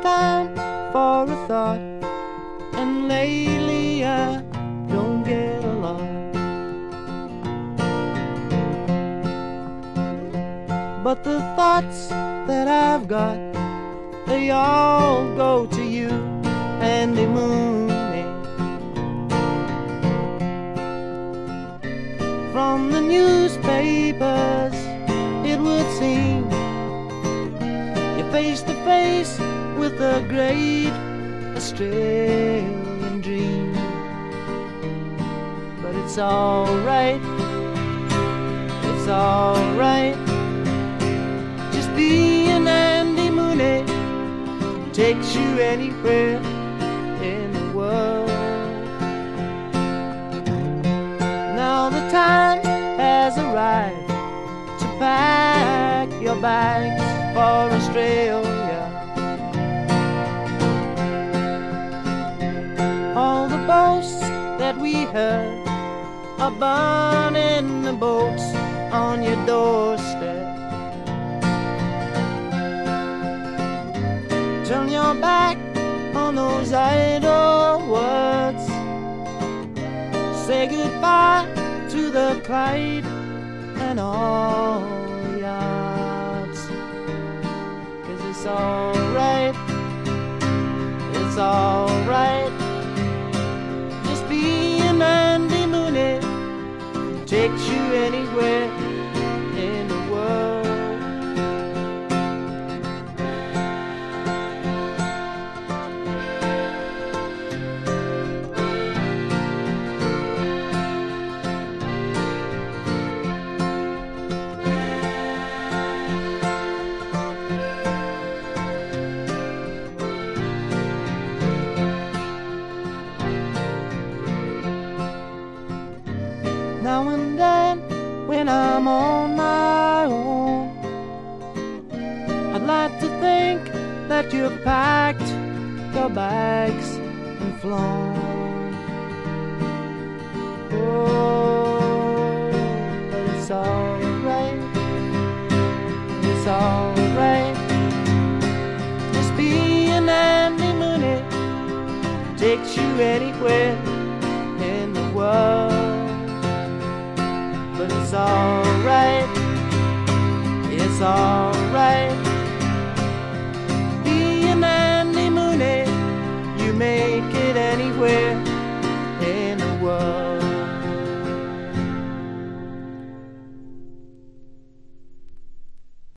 time for a thought, and lately I don't get along. But the thoughts that I've got, they all go to you and the moon. From the newspapers it would seem you're face to face with a great Australian dream. But it's alright, it's alright. Just being Andy Mooney takes you anywhere in the world. Now the time has arrived to pack your bags for Australia. All the boasts that we heard are burning the boats on your doorstep. Turn your back on those idle words. Say goodbye to the Clyde and all the yards. 'Cause it's alright, it's alright. Just being Andy Mooney takes you anywhere in the world. Now and then, when I'm on my own, I'd like to think that you've packed your bags and flown. Oh, but it's alright, it's alright. Just being Andy Mooney takes you anywhere in the world. But it's alright, it's alright.